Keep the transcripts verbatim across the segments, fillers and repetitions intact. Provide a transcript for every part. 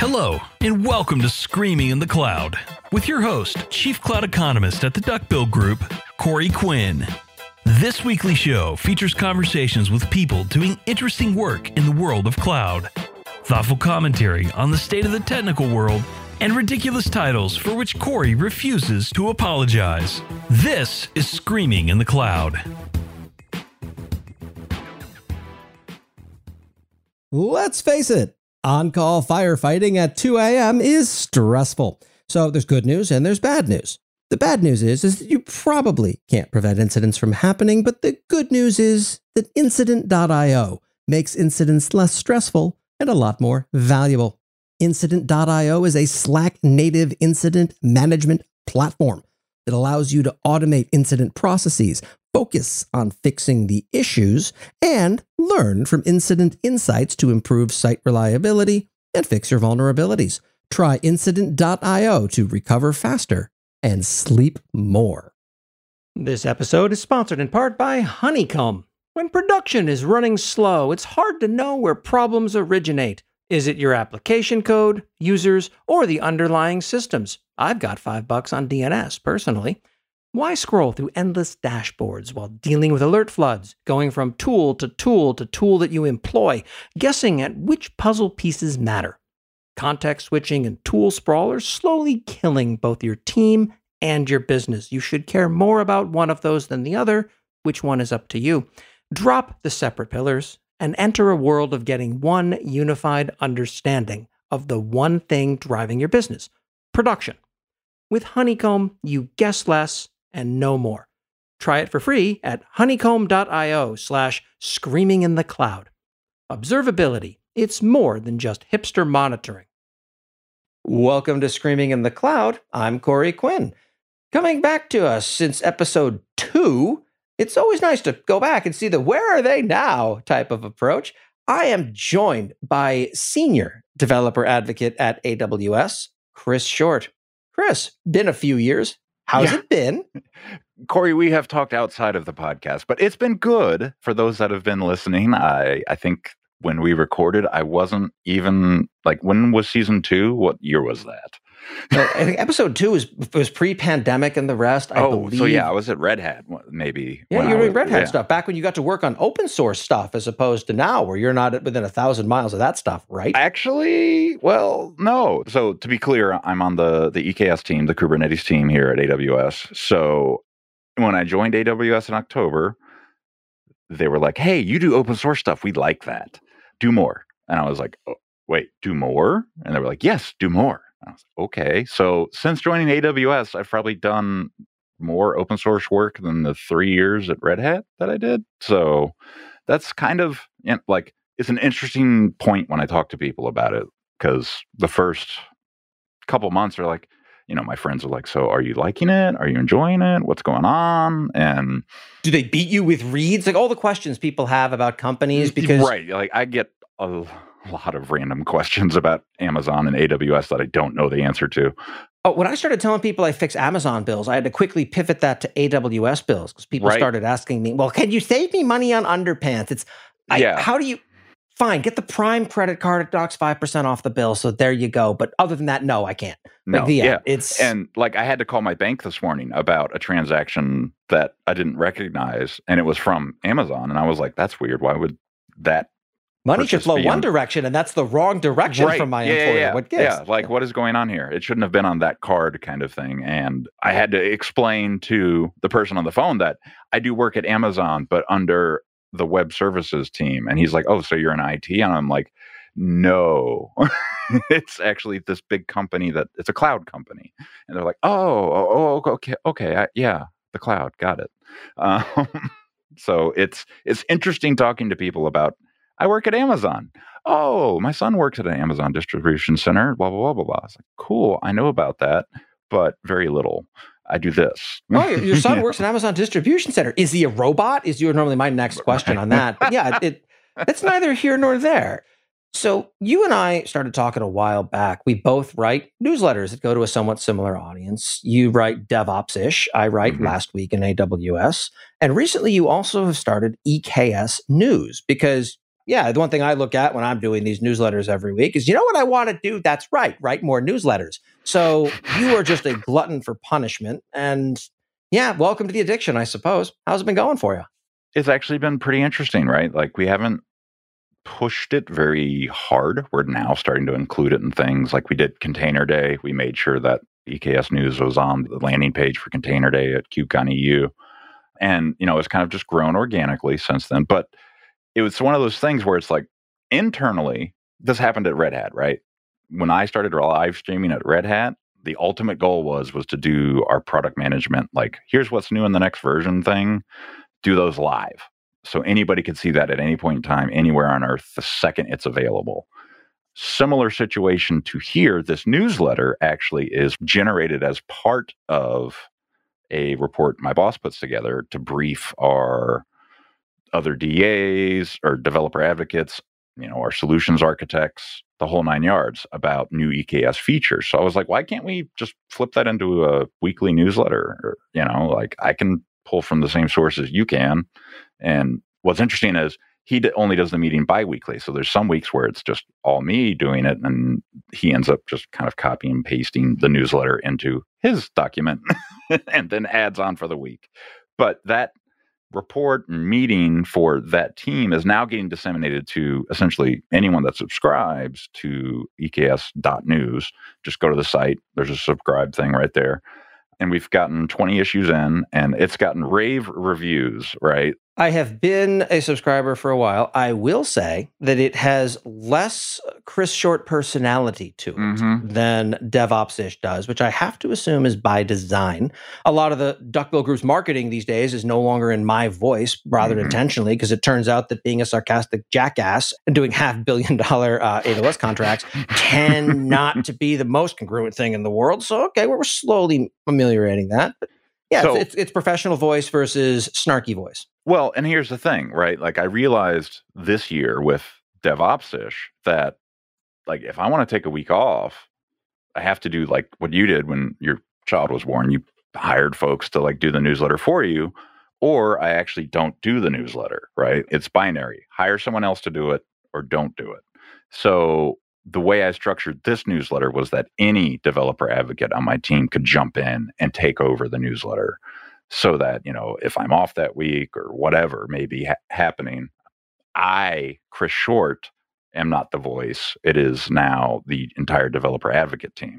Hello, and welcome to Screaming in the Cloud, with your host, Chief Cloud Economist at the Duckbill Group, Corey Quinn. This weekly show features conversations with people doing interesting work in the world of cloud, thoughtful commentary on the state of the technical world, and ridiculous titles for which Corey refuses to apologize. This is Screaming in the Cloud. Let's face it. On-call firefighting at two a.m. is stressful. So there's good news and there's bad news. The bad news is, is that you probably can't prevent incidents from happening, but the good news is that Incident dot io makes incidents less stressful and a lot more valuable. Incident dot io is a Slack-native incident management platform that allows you to automate incident processes, focus on fixing the issues, and learn from incident insights to improve site reliability and fix your vulnerabilities. Try Incident dot io to recover faster and sleep more. This episode is sponsored in part by Honeycomb. When production is running slow, it's hard to know where problems originate. Is it your application code, users, or the underlying systems? I've got five bucks on D N S, personally. Why scroll through endless dashboards while dealing with alert floods, going from tool to tool to tool that you employ, guessing at which puzzle pieces matter? Context switching and tool sprawl are slowly killing both your team and your business. You should care more about one of those than the other. Which one is up to you? Drop the separate pillars and enter a world of getting one unified understanding of the one thing driving your business: production. With Honeycomb, you guess less and know more. Try it for free at honeycomb dot io slash screaming in the cloud. Observability, it's more than just hipster monitoring. Welcome to Screaming in the Cloud. I'm Corey Quinn. Coming back to us since episode two, it's always nice to go back and see the where are they now type of approach. I am joined by senior developer advocate at A W S, Chris Short. Chris, been a few years. How's yeah. it been? Corey, we have talked outside of the podcast, but it's been good for those that have been listening. I, I think when we recorded, I wasn't even, like, when was season two? What year was that? Well, I think episode two was was pre-pandemic and the rest, I oh, believe. so yeah, I was at Red Hat, maybe. Yeah, you were doing Red Hat yeah. stuff back when you got to work on open source stuff as opposed to now where you're not within a thousand miles of that stuff, right? Actually, well, no. So to be clear, I'm on the, the E K S team, the Kubernetes team here at A W S. So when I joined A W S in October, they were like, hey, you do open source stuff. We like that. Do more. And I was like, oh, wait, do more? And they were like, yes, do more. I was like, okay. So since joining A W S, I've probably done more open source work than the three years at Red Hat that I did. So that's kind of, you know, like, it's an interesting point when I talk to people about it, because the first couple months are like, you know, my friends are like, so are you liking it? Are you enjoying it? What's going on? And do they beat you with reads? Like all the questions people have about companies, because right. Like I get a lot of random questions about Amazon and A W S that I don't know the answer to. Oh, when I started telling people I fix Amazon bills, I had to quickly pivot that to A W S bills because people right. started asking me, well, can you save me money on underpants? It's, I, yeah. how do you, fine, get the Prime credit card, it knocks five percent off the bill. So there you go. But other than that, no, I can't. No, like, yeah, yeah. It's, and like I had to call my bank this morning about a transaction that I didn't recognize, and it was from Amazon. And I was like, that's weird. Why would that money should flow one in direction, and that's the wrong direction right. from my yeah, employer. Yeah, what gives? Yeah, like what is going on here? It shouldn't have been on that card, kind of thing. And I had to explain to the person on the phone that I do work at Amazon, but under the web services team. And he's like, oh, so you're in I T? And I'm like, no, it's actually this big company that it's a cloud company. And they're like, oh, oh, oh okay, okay, I, yeah, the cloud, got it. Um, so it's it's interesting talking to people about, I work at Amazon. Oh, my son works at an Amazon distribution center, blah, blah, blah, blah, blah. It's like, cool, I know about that, but very little. I do this. Oh, your, your son works at Amazon distribution center. Is he a robot? Is you normally my next question on that. But yeah, it it's neither here nor there. So you and I started talking a while back. We both write newsletters that go to a somewhat similar audience. You write DevOps-ish. I write mm-hmm. Last Week in A W S. And recently you also have started E K S News because Yeah, the one thing I look at when I'm doing these newsletters every week is, you know what I want to do? That's right, write more newsletters. So you are just a glutton for punishment. And yeah, welcome to the addiction, I suppose. How's it been going for you? It's actually been pretty interesting, right? Like we haven't pushed it very hard. We're now starting to include it in things like we did Container Day. We made sure that E K S News was on the landing page for Container Day at KubeCon E U. And, you know, it's kind of just grown organically since then. But it was one of those things where it's like internally, this happened at Red Hat, right? When I started live streaming at Red Hat, the ultimate goal was was to do our product management, like here's what's new in the next version thing, do those live. So anybody could see that at any point in time, anywhere on earth, the second it's available. Similar situation to here, this newsletter actually is generated as part of a report my boss puts together to brief our other D As or developer advocates, you know, our solutions architects, the whole nine yards about new E K S features. So I was like, why can't we just flip that into a weekly newsletter? Or, you know, like I can pull from the same sources you can. And what's interesting is he d- only does the meeting biweekly. So there's some weeks where it's just all me doing it. And he ends up just kind of copying and pasting the newsletter into his document and then adds on for the week. But that report and meeting for that team is now getting disseminated to essentially anyone that subscribes to E K S dot news. Just go to the site. There's a subscribe thing right there. And we've gotten twenty issues in, and it's gotten rave reviews, right? I have been a subscriber for a while. I will say that it has less Chris Short personality to it mm-hmm. than DevOps-ish does, which I have to assume is by design. A lot of the Duckbill Group's marketing these days is no longer in my voice, rather mm-hmm. intentionally, because it turns out that being a sarcastic jackass and doing half billion dollar uh, A W S contracts tend not to be the most congruent thing in the world. So, okay, we're slowly ameliorating that. But yeah, so, it's, it's, it's professional voice versus snarky voice. Well, and here's the thing, right? Like I realized this year with DevOps-ish that like if I want to take a week off, I have to do like what you did when your child was born. You hired folks to like do the newsletter for you, or I actually don't do the newsletter, right? It's binary. Hire someone else to do it or don't do it. So the way I structured this newsletter was that any developer advocate on my team could jump in and take over the newsletter. So that, you know, if I'm off that week or whatever may be ha- happening, I, Chris Short, am not the voice. It is now the entire developer advocate team.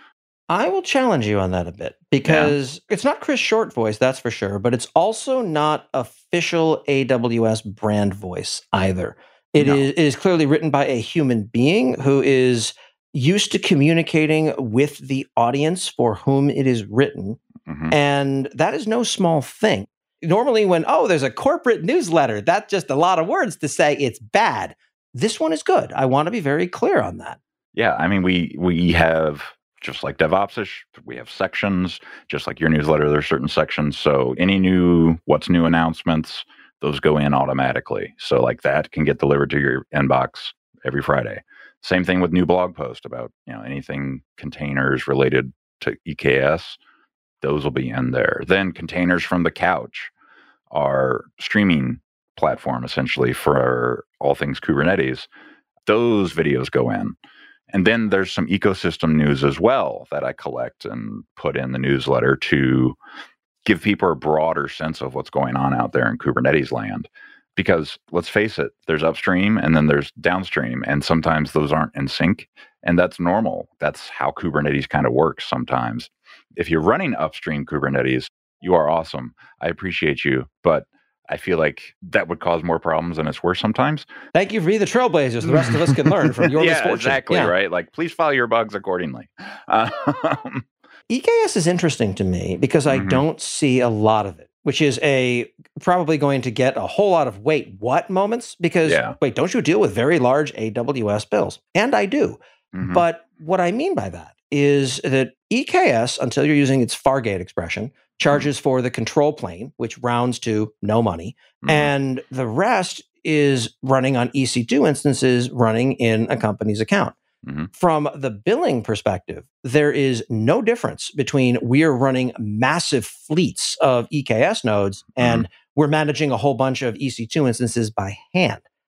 I will challenge you on that a bit because yeah. it's not Chris Short voice, that's for sure, but it's also not official A W S brand voice either. It, no. is, it is clearly written by a human being who is used to communicating with the audience for whom it is written. Mm-hmm. And that is no small thing. Normally when, oh, there's a corporate newsletter, that's just a lot of words to say it's bad. This one is good. I want to be very clear on that. Yeah, I mean, we we have, just like DevOps-ish, we have sections, just like your newsletter, there's certain sections. So any new, what's new announcements, those go in automatically. So like that can get delivered to your inbox every Friday. Same thing with new blog post about, you know, anything containers related to E K S. Those will be in there. Then Containers from the Couch, our streaming platform essentially for all things Kubernetes. Those videos go in. And then there's some ecosystem news as well that I collect and put in the newsletter to give people a broader sense of what's going on out there in Kubernetes land. Because let's face it, there's upstream and then there's downstream, and sometimes those aren't in sync. And that's normal. That's how Kubernetes kind of works sometimes. If you're running upstream Kubernetes, you are awesome. I appreciate you, but I feel like that would cause more problems than it's worth sometimes. Thank you for being the trailblazers. The rest of us can learn from your yeah, misfortune. Exactly, yeah, right? Like, please file your bugs accordingly. Um, E K S is interesting to me because I mm-hmm. don't see a lot of it, which is a probably going to get a whole lot of wait, what moments? Because, yeah. wait, don't you deal with very large A W S bills? And I do. Mm-hmm. But what I mean by that is that E K S, until you're using its Fargate expression, charges mm-hmm. for the control plane, which rounds to no money. Mm-hmm. And the rest is running on E C two instances running in a company's account. Mm-hmm. From the billing perspective, there is no difference between we're running massive fleets of E K S nodes and mm-hmm. we're managing a whole bunch of E C two instances by hand.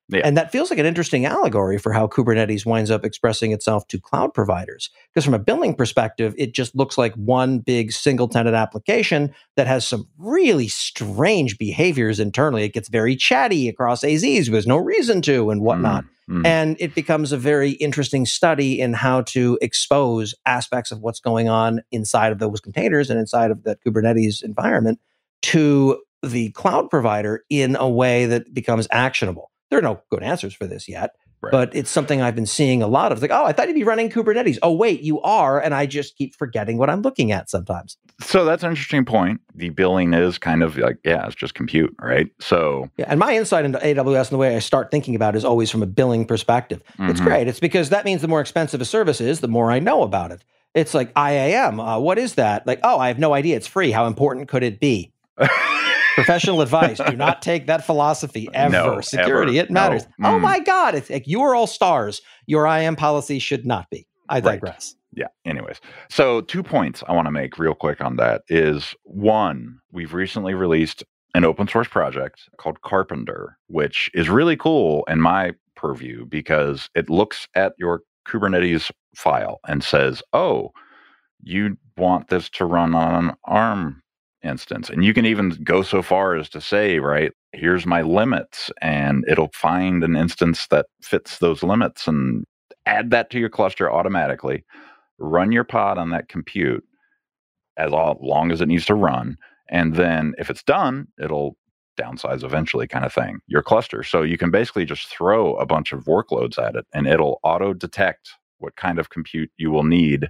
Yeah. And that feels like an interesting allegory for how Kubernetes winds up expressing itself to cloud providers. Because from a billing perspective, it just looks like one big single tenant application that has some really strange behaviors internally. It gets very chatty across A Zs. There's no reason to and whatnot. Mm, mm. And it becomes a very interesting study in how to expose aspects of what's going on inside of those containers and inside of that Kubernetes environment to the cloud provider in a way that becomes actionable. There are no good answers for this yet, Right. but it's something I've been seeing a lot of. Like, oh, I thought you'd be running Kubernetes. Oh, wait, you are. And I just keep forgetting what I'm looking at sometimes. So that's an interesting point. The billing is kind of like, yeah, it's just compute, right? So, Yeah, and my insight into A W S and the way I start thinking about it is always from a billing perspective. It's Mhm. great. It's because that means the more expensive a service is, the more I know about it. It's like I A M. Uh, what is that? Like, oh, I have no idea. It's free. How important could it be? Professional advice: do not take that philosophy ever. No, Security, ever. it matters. No. Oh Mm. my God! It's like you are all stars. Your I A M policy should not be. I Right. digress. Yeah. Anyways, so two points I want to make real quick on that is one, we've recently released an open source project called Carpenter, which is really cool in my purview because it looks at your Kubernetes file and says, oh, you want this to run on an ARM instance. And you can even go so far as to say, right, here's my limits, and it'll find an instance that fits those limits and add that to your cluster automatically, run your pod on that compute as long as it needs to run. And then if it's done, it'll downsize eventually kind of thing, your cluster. So you can basically just throw a bunch of workloads at it and it'll auto detect what kind of compute you will need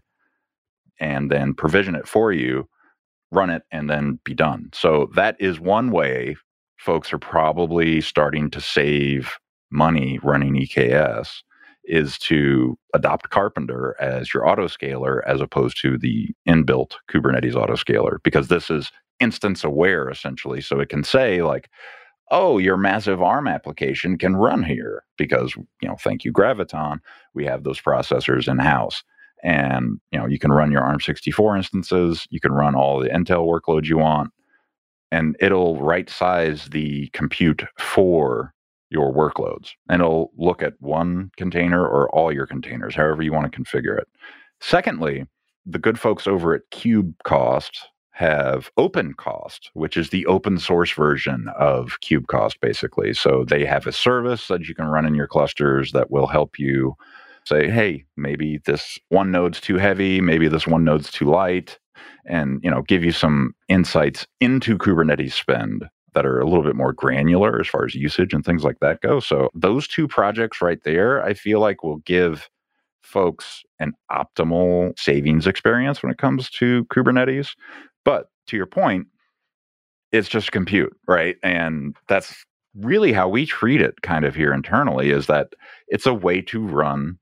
and then provision it for you, run it, and then be done. So that is one way folks are probably starting to save money running E K S, is to adopt Carpenter as your autoscaler as opposed to the inbuilt Kubernetes autoscaler, because this is instance aware essentially. So it can say like, oh, your massive ARM application can run here because, you know, thank you, Graviton, we have those processors in house. And, you know, you can run your ARM sixty-four instances, you can run all the Intel workloads you want, and it'll right size the compute for your workloads. And it'll look at one container or all your containers, however you want to configure it. Secondly, the good folks over at KubeCost have OpenCost, which is the open source version of KubeCost, basically. So they have a service that you can run in your clusters that will help you say, hey, maybe this one node's too heavy, maybe this one node's too light, and, you know, give you some insights into Kubernetes spend that are a little bit more granular as far as usage and things like that go. So those two projects right there, I feel like will give folks an optimal savings experience when it comes to Kubernetes. But to your point, it's just compute, right? And that's really how we treat it kind of here internally, is that it's a way to run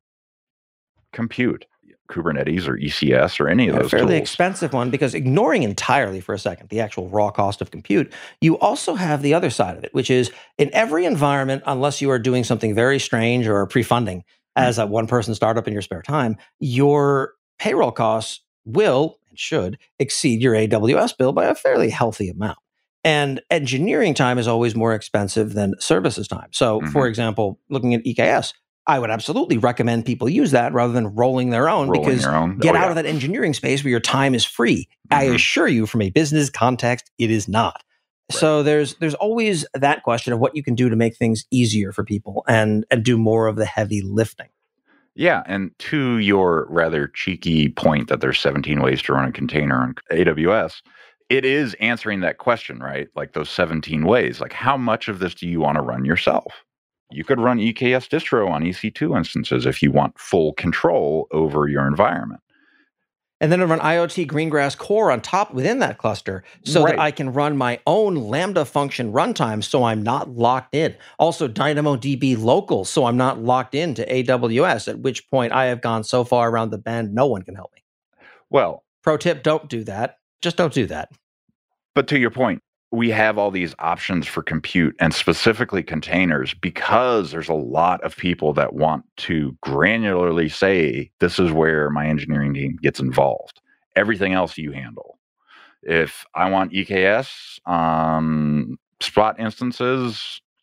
compute, Kubernetes or E C S or any of A those fairly tools. expensive one, because ignoring entirely for a second the actual raw cost of compute, you also have the other side of it, which is in every environment, unless you are doing something very strange or pre-funding as a one-person startup in your spare time, your payroll costs will and should exceed your A W S bill by a fairly healthy amount. And engineering time is always more expensive than services time. So, Mhm. for example, looking at E K S, I would absolutely recommend people use that rather than rolling their own, Rolling because your own. get Oh, out yeah. of that engineering space where your time is free. I Mhm. assure you, from a business context, it is not. Right. So there's there's always that question of what you can do to make things easier for people and and do more of the heavy lifting. Yeah, and to your rather cheeky point that there's seventeen ways to run a container on A W S, it is answering that question, right? Like those seventeen ways. Like, how much of this do you want to run yourself? You could run E K S distro on E C two instances if you want full control over your environment. And then I run IoT Greengrass Core on top within that cluster so Right. that I can run my own Lambda function runtime so I'm not locked in. Also DynamoDB local so I'm not locked into A W S, at which point I have gone so far around the bend, no one can help me. Well, Pro tip, don't do that. Just don't do that. but to your point, we have all these options for compute and specifically containers because there's a lot of people that want to granularly say, this is where my engineering team gets involved. Everything else you handle. If I want E K S on Spot instances,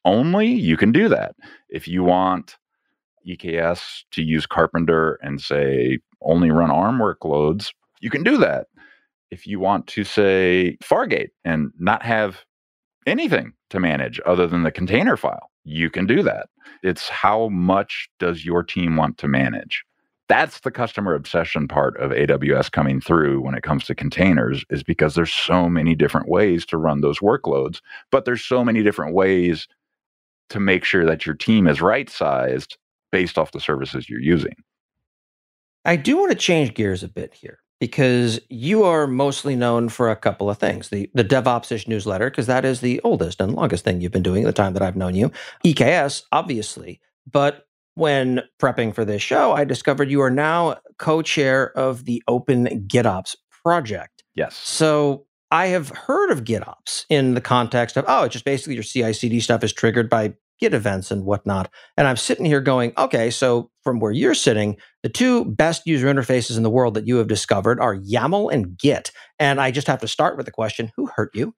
only, you can do that. If you want E K S to use Carpenter and say only run ARM workloads, you can do that. If you want to say Fargate and not have anything to manage other than the container file, you can do that. It's how much does your team want to manage? That's the customer obsession part of A W S coming through when it comes to containers, is because there's so many different ways to run those workloads, but there's so many different ways to make sure that your team is right-sized based off the services you're using. I do want to change gears a bit here, because you are mostly known for a couple of things. The the DevOps-ish newsletter, because that is the oldest and longest thing you've been doing the time that I've known you. E K S, obviously. But when prepping for this show, I discovered you are now co-chair of the Open GitOps project. Yes. So I have heard of GitOps in the context of, oh, it's just basically your C I C D stuff is triggered by Git events and whatnot. And I'm sitting here going, okay, so from where you're sitting, the two best user interfaces in the world that you have discovered are YAML and Git. And I just have to start with the question, who hurt you?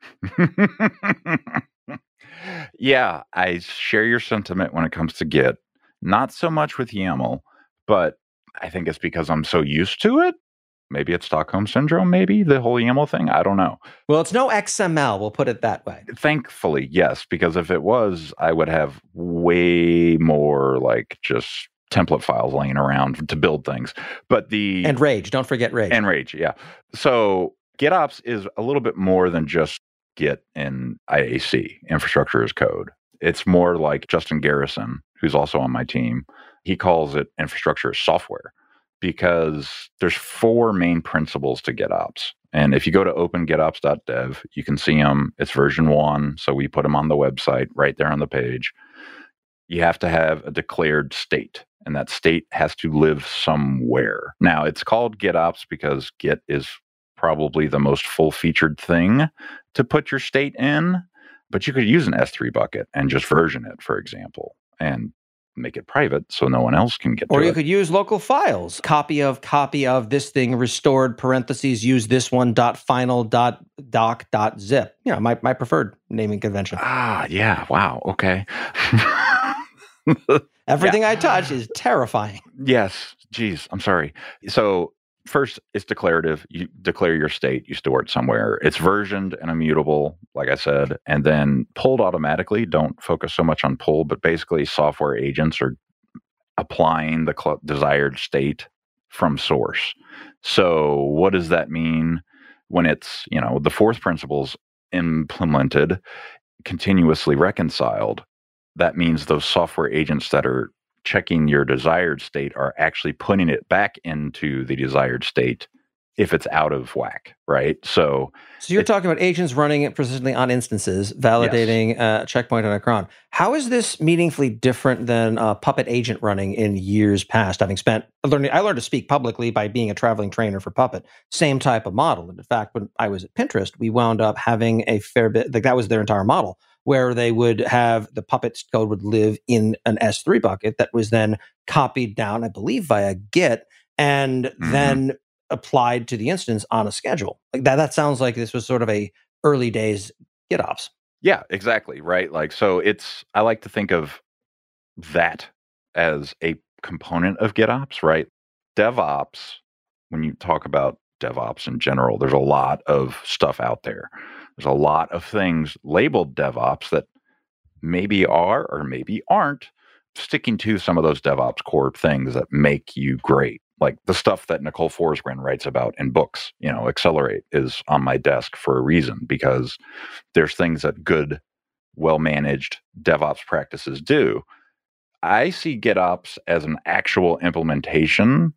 Yeah, I share your sentiment when it comes to Git. Not so much with YAML, but I think it's because I'm so used to it. Maybe it's Stockholm Syndrome, maybe, the whole YAML thing. I don't know. Well, it's no X M L. We'll put it that way. Thankfully, yes, because if it was, I would have way more like just template files laying around to build things. But the And Rage. Don't forget Rage. And Rage, yeah. So GitOps is a little bit more than just Git and I A C, infrastructure as code. It's more like Justin Garrison, who's also on my team. He calls it infrastructure as software, because there's four main principles to GitOps. And if you go to open gitops dot dev, you can see them. It's version one, so we put them on the website right there on the page. You have to have a declared state, and that state has to live somewhere. Now, it's called GitOps because Git is probably the most full-featured thing to put your state in, but you could use an S three bucket and just version it, for example, and make it private so no one else can get to it. Or you could use local files. Copy of, copy of this thing restored, parentheses, use this one dot final dot doc dot zip. You know, my, my preferred naming convention. Ah, yeah. Wow. Okay. Everything yeah. I touch is terrifying. Yes. Geez. I'm sorry. So first, it's declarative. You declare your state. You store it somewhere. It's versioned and immutable, like I said, and then pulled automatically. Don't focus so much on pull, but basically software agents are applying the cl- desired state from source. So what does that mean when it's, you know, the fourth principle's implemented, continuously reconciled? That means those software agents that are checking your desired state are actually putting it back into the desired state if it's out of whack, right? So So you're talking about agents running it persistently on instances, validating Yes. uh, checkpoint on a cron. How is this meaningfully different than a Puppet agent running in years past? Having spent learning, I learned to speak publicly by being a traveling trainer for Puppet. Same type of model. And in fact, when I was at Pinterest, we wound up having a fair bit. Like that was their entire model, where they would have the Puppet code would live in an S three bucket that was then copied down, I believe, via Git, and Mhm. then applied to the instance on a schedule. Like that, that sounds like this was sort of a early days GitOps. Yeah, exactly. Right. Like, so it's, I like to think of that as a component of GitOps, right? DevOps, when you talk about DevOps in general, there's a lot of stuff out there. There's a lot of things labeled DevOps that maybe are or maybe aren't sticking to some of those DevOps core things that make you great. Like the stuff that Nicole Forsgren writes about in books, you know, Accelerate is on my desk for a reason, because there's things that good, well-managed DevOps practices do. I see GitOps as an actual implementation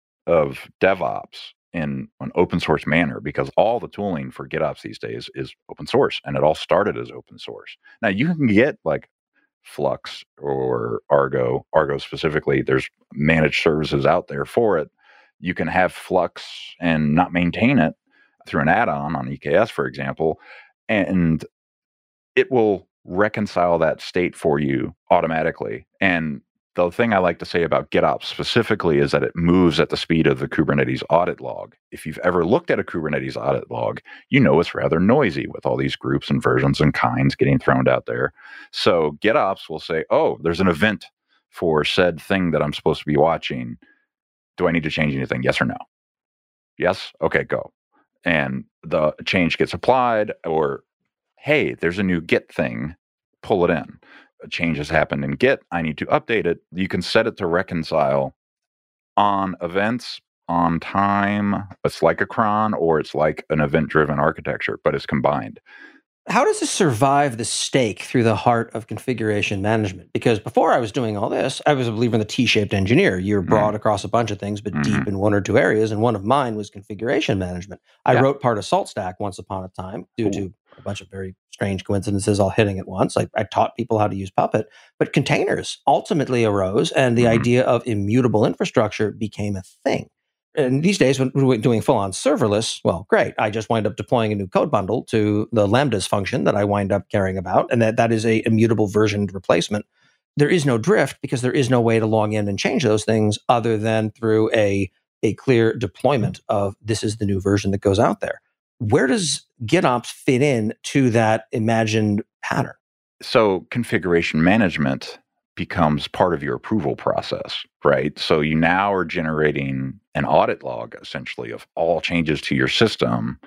of DevOps in an open source manner, because all the tooling for GitOps these days is open source, and it all started as open source. Now you can get like Flux or Argo, Argo specifically, there's managed services out there for it. You can have Flux and not maintain it through an add-on on E K S, for example, and it will reconcile that state for you automatically. And The thing I like to say about GitOps specifically is that it moves at the speed of the Kubernetes audit log. If you've ever looked at a Kubernetes audit log, you know it's rather noisy with all these groups and versions and kinds getting thrown out there. So GitOps will say, oh, there's an event for said thing that I'm supposed to be watching. Do I need to change anything? Yes or no? Yes? Okay, go. And the change gets applied, or, hey, there's a new Git thing, pull it in. A change has happened in Git, I need to update it. You can set it to reconcile on events, on time. It's like a cron, or it's like an event-driven architecture, but it's combined. How does this survive the stake through the heart of configuration management? Because before I was doing all this, I was a believer in the T-shaped engineer. You're broad mm-hmm. across a bunch of things, but mm-hmm. deep in one or two areas, and one of mine was configuration management. I yeah. wrote part of SaltStack once upon a time due Ooh. to a bunch of very strange coincidences all hitting at once. I, I taught people how to use Puppet, but containers ultimately arose, and the mm-hmm. idea of immutable infrastructure became a thing. And these days, when we're doing full-on serverless, well, great. I just wind up deploying a new code bundle to the Lambdas function that I wind up caring about, and that, that is a immutable versioned replacement. There is no drift because there is no way to log in and change those things other than through a, a clear deployment of this is the new version that goes out there. Where does GitOps fit in to that imagined pattern? So configuration management becomes part of your approval process, right? So you now are generating an audit log, essentially, of all changes to your system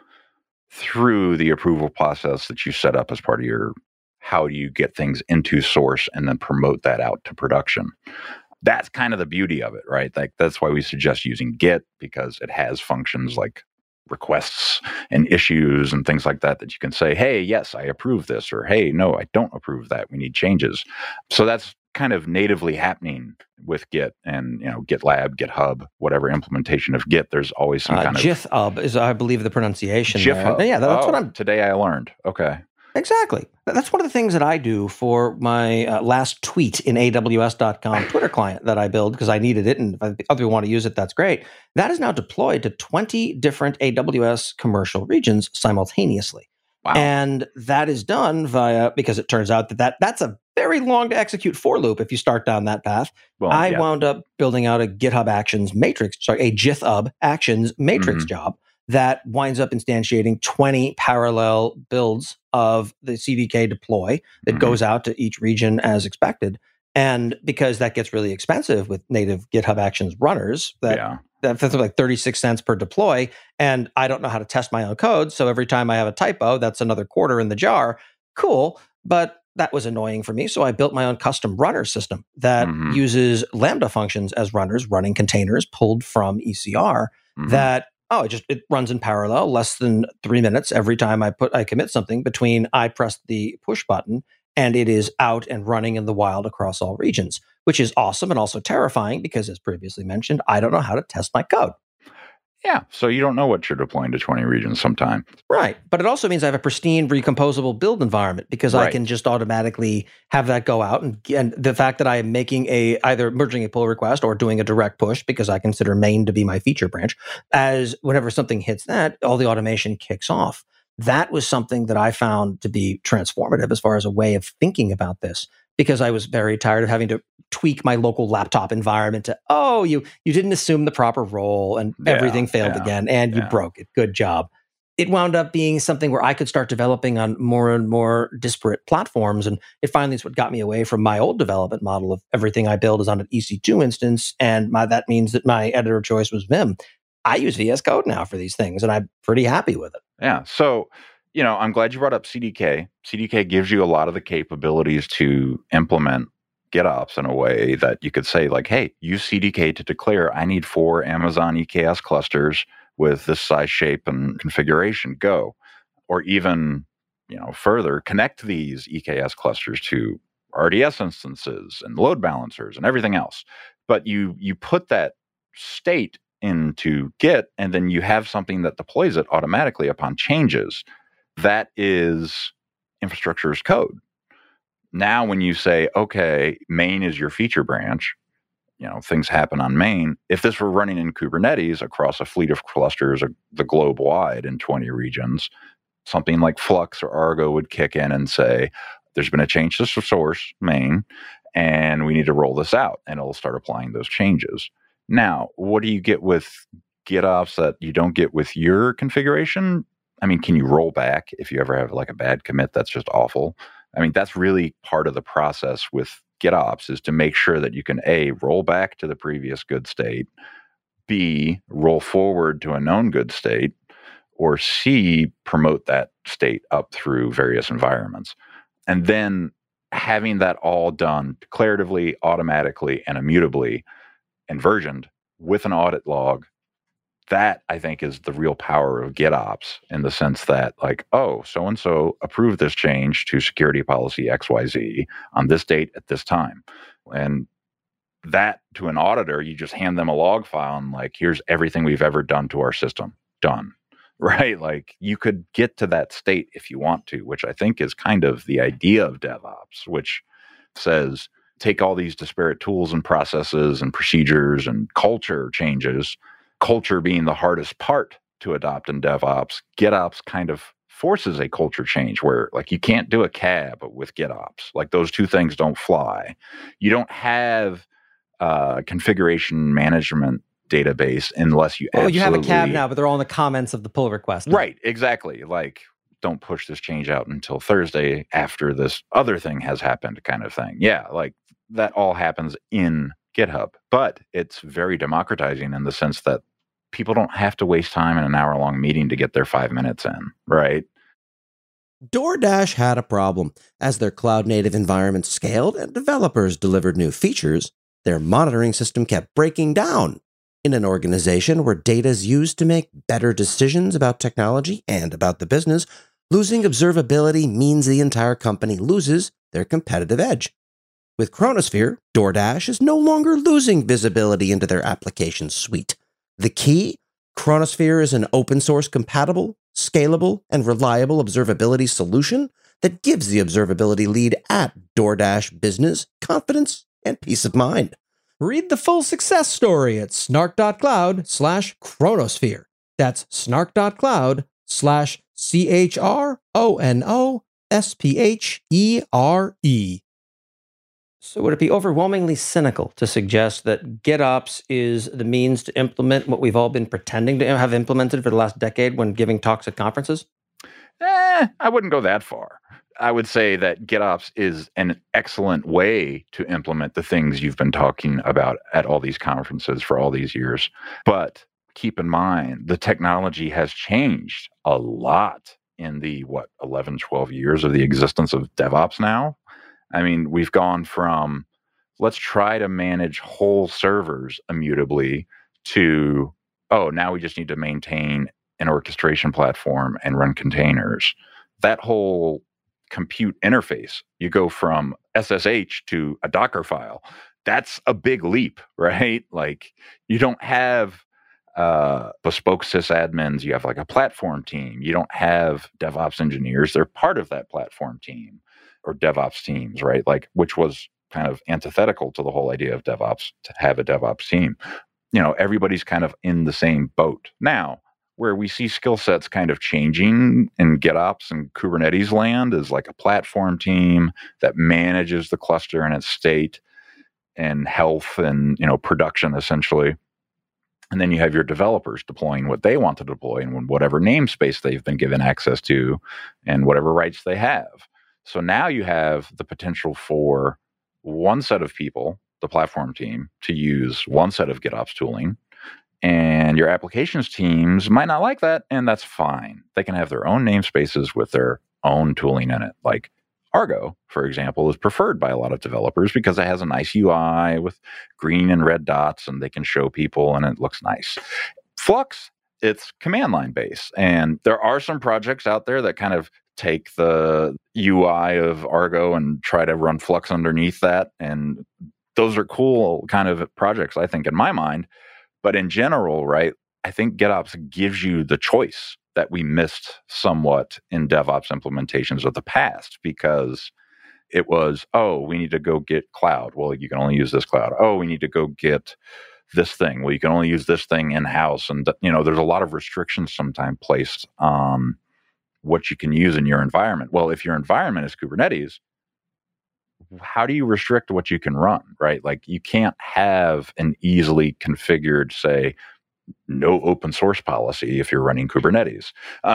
through the approval process that you set up as part of your how do you get things into source and then promote that out to production. That's kind of the beauty of it, right? Like that's why we suggest using Git, because it has functions like requests and issues and things like that that you can say, hey, yes, I approve this, or hey, no, I don't approve that. We need changes. So that's kind of natively happening with Git and, you know, GitLab, GitHub, whatever implementation of Git. There's always some uh, kind GitHub of is, I believe, the pronunciation. GitHub. Yeah, that's oh, what I'm. Today I learned. Okay. Exactly. That's one of the things that I do for my uh, last tweet in A W S dot com Twitter client that I build because I needed it, and if other people want to use it, that's great. That is now deployed to twenty different A W S commercial regions simultaneously. Wow. And that is done via, because it turns out that, that that's a very long to execute for loop if you start down that path. Well, I yeah. wound up building out a GitHub Actions matrix, sorry, a GitHub Actions matrix mm-hmm. job that winds up instantiating twenty parallel builds of the C D K deploy that mm-hmm. goes out to each region as expected. And because that gets really expensive with native GitHub Actions runners, that yeah. that's like thirty-six cents per deploy. And I don't know how to test my own code. So every time I have a typo, that's another quarter in the jar. Cool. But that was annoying for me. So I built my own custom runner system that mm-hmm. uses Lambda functions as runners, running containers pulled from E C R mm-hmm. that, oh, it just, it runs in parallel, less than three minutes every time I put, I commit something between I press the push button and it is out and running in the wild across all regions, which is awesome and also terrifying because, as previously mentioned, I don't know how to test my code. Yeah, so you don't know what you're deploying to twenty regions sometime. Right, but it also means I have a pristine recomposable build environment because right. I can just automatically have that go out. And, and the fact that I am making a, either merging a pull request or doing a direct push because I consider main to be my feature branch, as whenever something hits that, all the automation kicks off. That was something that I found to be transformative as far as a way of thinking about this, because I was very tired of having to tweak my local laptop environment to, oh, you you didn't assume the proper role and yeah, everything failed yeah, again and yeah. you broke it. Good job. It wound up being something where I could start developing on more and more disparate platforms. And it finally is what got me away from my old development model of everything I build is on an E C two instance. And my, that means that my editor of choice was Vim. I use V S Code now for these things, and I'm pretty happy with it. Yeah. So, you know, I'm glad you brought up C D K. C D K gives you a lot of the capabilities to implement GitOps in a way that you could say, like, hey, use C D K to declare I need four Amazon E K S clusters with this size, shape, and configuration. Go. Or even, you know, further, connect these E K S clusters to R D S instances and load balancers and everything else. But you you put that state into Git, and then you have something that deploys it automatically upon changes. That is infrastructure as code. Now, when you say, okay, main is your feature branch, you know, things happen on main. If this were running in Kubernetes across a fleet of clusters, the globe wide in twenty regions, something like Flux or Argo would kick in and say, there's been a change to source main, and we need to roll this out, and it'll start applying those changes. Now, what do you get with GitOps that you don't get with your configuration? I mean, can you roll back if you ever have like a bad commit that's just awful? I mean, that's really part of the process with GitOps, is to make sure that you can A, roll back to the previous good state, B, roll forward to a known good state, or C, promote that state up through various environments. And then having that all done declaratively, automatically, and immutably and versioned with an audit log, that I think is the real power of GitOps, in the sense that, like, oh, so-and-so approved this change to security policy X Y Z on this date at this time. And that, to an auditor, you just hand them a log file and like, here's everything we've ever done to our system. Done. Right? Like, you could get to that state if you want to, which I think is kind of the idea of DevOps, which says, take all these disparate tools and processes and procedures and culture changes, culture being the hardest part to adopt in DevOps. GitOps kind of forces a culture change where, like, you can't do a C A B with GitOps. Like, those two things don't fly. You don't have uh, configuration management database unless you well, absolutely... you have a C A B now, but they're all in the comments of the pull request. Right, exactly. Like, don't push this change out until Thursday after this other thing has happened, kind of thing. Yeah, like, that all happens in GitHub. But it's very democratizing in the sense that people don't have to waste time in an hour-long meeting to get their five minutes in, right? DoorDash had a problem. As their cloud-native environment scaled and developers delivered new features, their monitoring system kept breaking down. In an organization where data is used to make better decisions about technology and about the business, losing observability means the entire company loses their competitive edge. With Chronosphere, DoorDash is no longer losing visibility into their application suite. The key? Chronosphere is an open-source compatible, scalable, and reliable observability solution that gives the observability lead at DoorDash business confidence and peace of mind. Read the full success story at snark.cloud slash chronosphere. That's snark.cloud slash C H R O N O S P H E R E. So would it be overwhelmingly cynical to suggest that GitOps is the means to implement what we've all been pretending to have implemented for the last decade when giving talks at conferences? Eh, I wouldn't go that far. I would say that GitOps is an excellent way to implement the things you've been talking about at all these conferences for all these years. But keep in mind, the technology has changed a lot in the, what, eleven, twelve years of the existence of DevOps now. I mean, we've gone from, let's try to manage whole servers immutably to, oh, now we just need to maintain an orchestration platform and run containers. That whole compute interface, you go from S S H to a Docker file. That's a big leap, right? Like, you don't have uh, bespoke sysadmins. You have like a platform team. You don't have DevOps engineers. They're part of that platform team or DevOps teams, right? Like, which was kind of antithetical to the whole idea of DevOps, to have a DevOps team. You know, everybody's kind of in the same boat. Now, where we see skill sets kind of changing in GitOps and Kubernetes land is like a platform team that manages the cluster and its state and health and, you know, production essentially. And then you have your developers deploying what they want to deploy and whatever namespace they've been given access to and whatever rights they have. So now you have the potential for one set of people, the platform team, to use one set of GitOps tooling. And your applications teams might not like that, and that's fine. They can have their own namespaces with their own tooling in it. Like Argo, for example, is preferred by a lot of developers because it has a nice U I with green and red dots, and they can show people, and it looks nice. Flux, it's command line based. And there are some projects out there that kind of take the U I of Argo and try to run Flux underneath that. And those are cool kind of projects, I think, in my mind. But in general, right, I think GitOps gives you the choice that we missed somewhat in DevOps implementations of the past, because it was, oh, we need to go get cloud. Well, you can only use this cloud. Oh, we need to go get this thing. Well, you can only use this thing in-house. And, you know, there's a lot of restrictions sometimes placed on what you can use in your environment. Well, if your environment is Kubernetes, how do you restrict what you can run, right? Like you can't have an easily configured, say, no open source policy if you're running Kubernetes.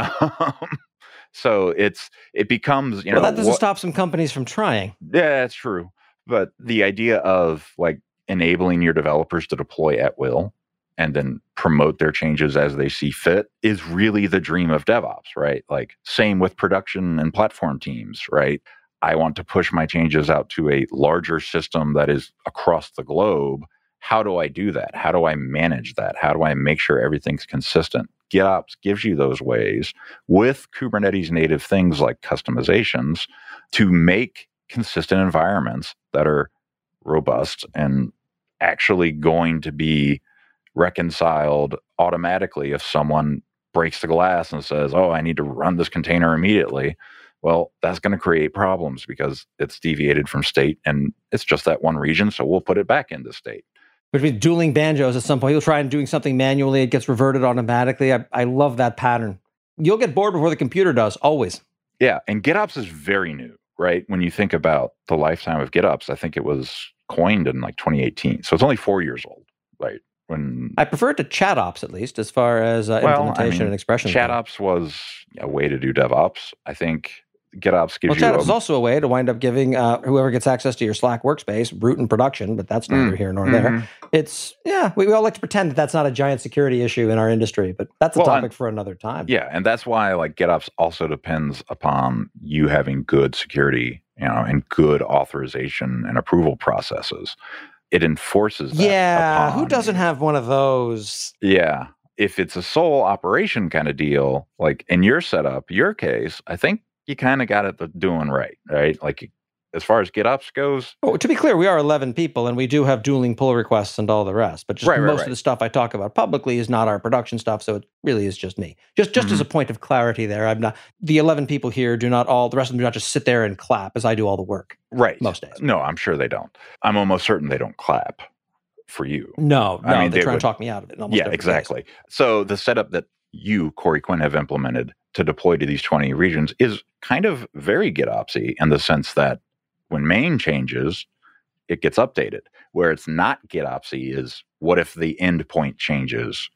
Um, so it's it becomes, you know, well, that doesn't what, stop some companies from trying. Yeah, that's true. But the idea of like enabling your developers to deploy at will and then promote their changes as they see fit is really the dream of DevOps, right? Like same with production and platform teams, right? I want to push my changes out to a larger system that is across the globe. How do I do that? How do I manage that? How do I make sure everything's consistent? GitOps gives you those ways with Kubernetes native things like customizations to make consistent environments that are robust and actually going to be reconciled automatically if someone breaks the glass and says, oh, I need to run this container immediately. Well, that's going to create problems because it's deviated from state and it's just that one region, so we'll put it back into state. Which means dueling banjos at some point. You'll try and doing something manually, it gets reverted automatically. I, I love that pattern. You'll get bored before the computer does, always. Yeah, and GitOps is very new, right? When you think about the lifetime of GitOps, I think it was coined in like twenty eighteen. So it's only four years old, right? When I prefer it to ChatOps, at least, as far as uh, well, implementation I mean, and expression. ChatOps was a way to do DevOps. I think GitOps gives well, you... ChatOps a, is also a way to wind up giving uh, whoever gets access to your Slack workspace root in production, but that's neither mm, here nor mm-hmm. there. It's, yeah, we, we all like to pretend that that's not a giant security issue in our industry, but that's a well, topic and, for another time. Yeah, and that's why like GitOps also depends upon you having good security, you know, and good authorization and approval processes. It enforces that. Yeah, who upon doesn't you. have one of those? Yeah. If it's a sole operation kind of deal, like in your setup, your case, I think you kind of got it doing right, right? Like as far as GitOps goes. Oh, to be clear, we are eleven people and we do have dueling pull requests and all the rest. But just right, right, most right. of the stuff I talk about publicly is not our production stuff. So it really is just me. Just just mm-hmm. as a point of clarity there, I'm not, the eleven people here do not all, the rest of them do not just sit there and clap as I do all the work. Right. Most days. No, I'm sure they don't. I'm almost certain they don't clap for you. No, no, I mean, they, they try would, and talk me out of it. In almost yeah, every exactly. case. So the setup that you, Corey Quinn, have implemented to deploy to these twenty regions is kind of very GitOpsy in the sense that when main changes, it gets updated. Where it's not GitOpsy is what if the endpoint changes?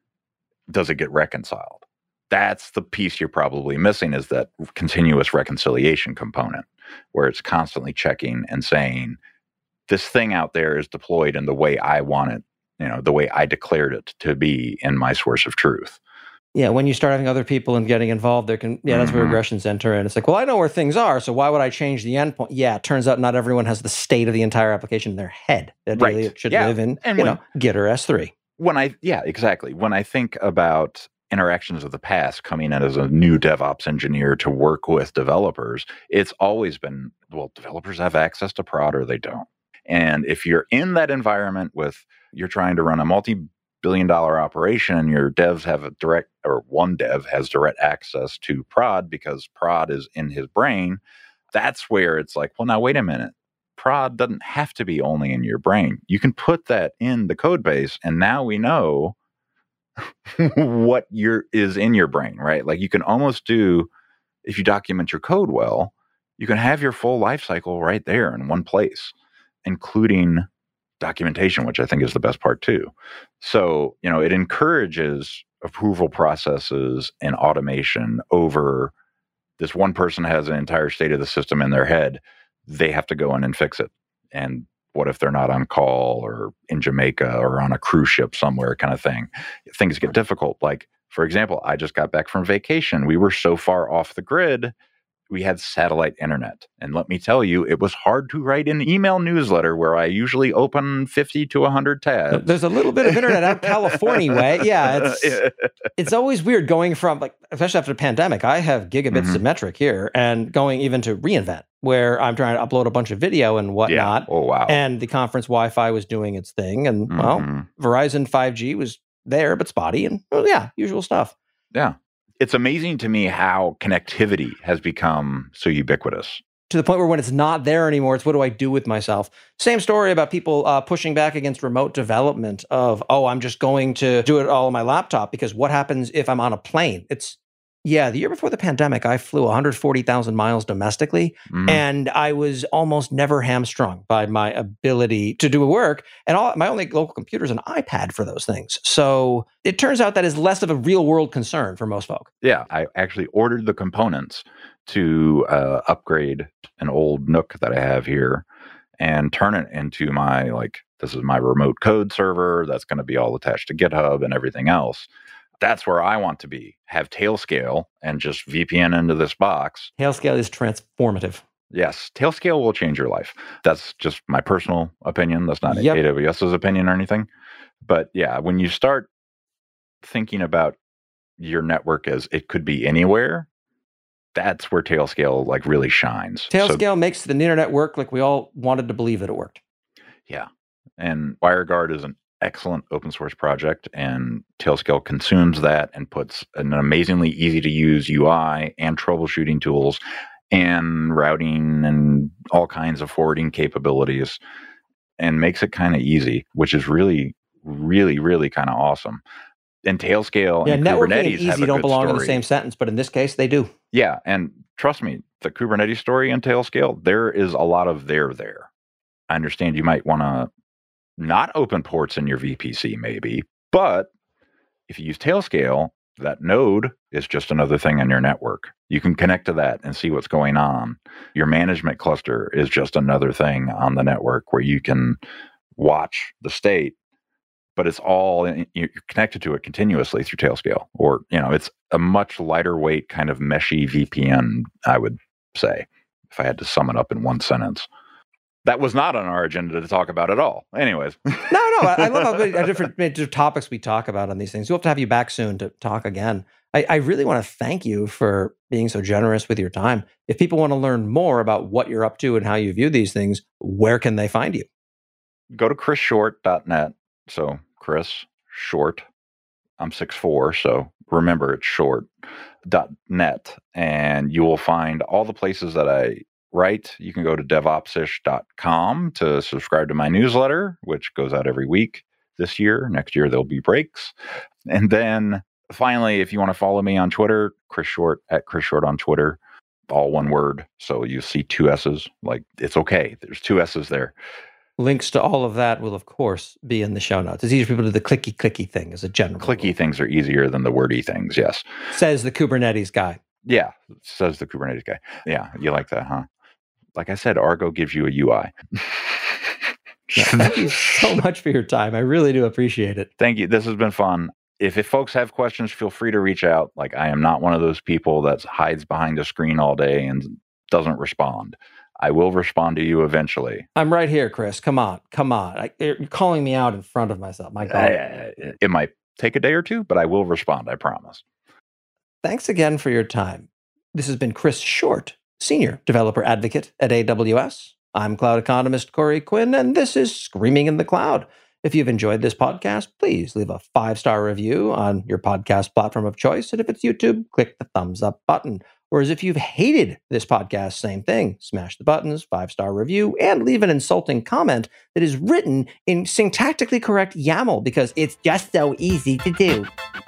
Does it get reconciled? That's the piece you're probably missing is that continuous reconciliation component where it's constantly checking and saying, this thing out there is deployed in the way I want it, you know, the way I declared it to be in my source of truth. Yeah, when you start having other people and getting involved, there can, yeah, that's mm-hmm. where regressions enter. And it's like, well, I know where things are, so why would I change the endpoint? Yeah, it turns out not everyone has the state of the entire application in their head. Ideally, right. it should yeah. live in, and you when, know, Git or S three. When I, yeah, exactly. When I think about interactions of the past coming in as a new DevOps engineer to work with developers, it's always been, well, developers have access to prod or they don't. And if you're in that environment with, you're trying to run a multi-billion dollar operation, your devs have a direct, or one dev has direct access to prod because prod is in his brain, that's where it's like, well, now wait a minute. Prod doesn't have to be only in your brain. You can put that in the code base, and now we know what your is in your brain, right? Like you can almost do, if you document your code well, you can have your full life cycle right there in one place, including documentation, which I think is the best part too. So, you know, it encourages approval processes and automation over this one person has an entire state of the system in their head. They have to go in and fix it. And what if they're not on call or in Jamaica or on a cruise ship somewhere kind of thing? Things get difficult. Like, for example, I just got back from vacation. We were so far off the grid. We had satellite internet. And let me tell you, it was hard to write an email newsletter where I usually open fifty to one hundred tabs. There's a little bit of internet out California way. Yeah, it's it's always weird going from, like, especially after the pandemic, I have gigabit mm-hmm. symmetric here and going even to reInvent, where I'm trying to upload a bunch of video and whatnot. Yeah. Oh, wow. And the conference Wi-Fi was doing its thing. And, mm-hmm. well, Verizon five G was there, but spotty. And, well, yeah, usual stuff. Yeah. It's amazing to me how connectivity has become so ubiquitous. To the point where when it's not there anymore, it's what do I do with myself? Same story about people uh, pushing back against remote development of, oh, I'm just going to do it all on my laptop because what happens if I'm on a plane? It's Yeah, the year before the pandemic, I flew one hundred forty thousand miles domestically, mm. and I was almost never hamstrung by my ability to do work. And all, my only local computer is an iPad for those things. So it turns out that is less of a real world concern for most folk. Yeah, I actually ordered the components to uh, upgrade an old Nook that I have here and turn it into my, like, this is my remote code server that's going to be all attached to GitHub and everything else. That's where I want to be. Have Tailscale and just V P N into this box. Tailscale is transformative. Yes, Tailscale will change your life. That's just my personal opinion. That's not yep. AWS's opinion or anything. But yeah, when you start thinking about your network as it could be anywhere, that's where Tailscale like really shines. Tailscale so, makes the internet work like we all wanted to believe that it worked. Yeah. And WireGuard is an excellent open source project, and Tailscale consumes that and puts an amazingly easy to use U I and troubleshooting tools and routing and all kinds of forwarding capabilities and makes it kind of easy, which is really, really, really kind of awesome. And Tailscale yeah, and networking Kubernetes and easy have a don't good belong story. in the same sentence, but in this case, they do. Yeah, and trust me, the Kubernetes story in Tailscale, there is a lot of there there. I understand you might want to not open ports in your V P C, maybe, but if you use Tailscale, that node is just another thing on your network. You can connect to that and see what's going on. Your management cluster is just another thing on the network where you can watch the state, but it's all, you're connected to it continuously through Tailscale. Or, you know, it's a much lighter weight kind of meshy V P N, I would say, if I had to sum it up in one sentence. That was not on our agenda to talk about at all. Anyways. no, no. I, I love how many different, different topics we talk about on these things. We'll have to have you back soon to talk again. I, I really want to thank you for being so generous with your time. If people want to learn more about what you're up to and how you view these things, where can they find you? Go to chris short dot net. So Chris Short. I'm six foot four, so remember it's short dot net. And you will find all the places that I write. You can go to devopsish dot com to subscribe to my newsletter, which goes out every week this year. Next year, there'll be breaks. And then finally, if you want to follow me on Twitter, Chris Short at Chris Short on Twitter, all one word. So you see two S's, like it's okay. There's two S's there. Links to all of that will, of course, be in the show notes. It's easier for people to do the clicky, clicky thing as a general. Clicky rule. Things are easier than the wordy things, yes. Says the Kubernetes guy. Yeah, says the Kubernetes guy. Yeah, you like that, huh? Like I said, Argo gives you a U I. Yeah, thank you so much for your time. I really do appreciate it. Thank you. This has been fun. If, if folks have questions, feel free to reach out. Like, I am not one of those people that hides behind a screen all day and doesn't respond. I will respond to you eventually. I'm right here, Chris. Come on. Come on. I, you're calling me out in front of myself. My God. I, it might take a day or two, but I will respond. I promise. Thanks again for your time. This has been Chris Short, Senior Developer Advocate at A W S. I'm cloud economist Corey Quinn, and this is Screaming in the Cloud. If you've enjoyed this podcast, please leave a five-star review on your podcast platform of choice. And if it's YouTube, click the thumbs up button. Whereas if you've hated this podcast, same thing. Smash the buttons, five-star review, and leave an insulting comment that is written in syntactically correct YAML because it's just so easy to do.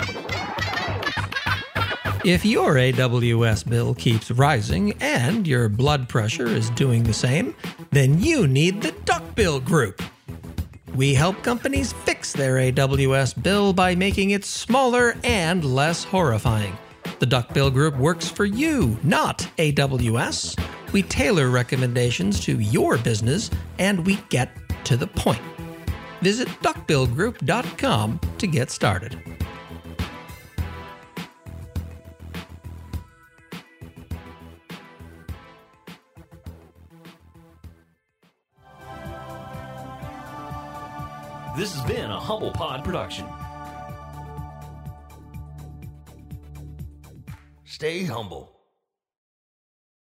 If your A W S bill keeps rising and your blood pressure is doing the same, then you need the Duckbill Group. We help companies fix their A W S bill by making it smaller and less horrifying. The Duckbill Group works for you, not A W S. We tailor recommendations to your business, and we get to the point. Visit duckbill group dot com to get started. This has been a Humble Pod production. Stay humble.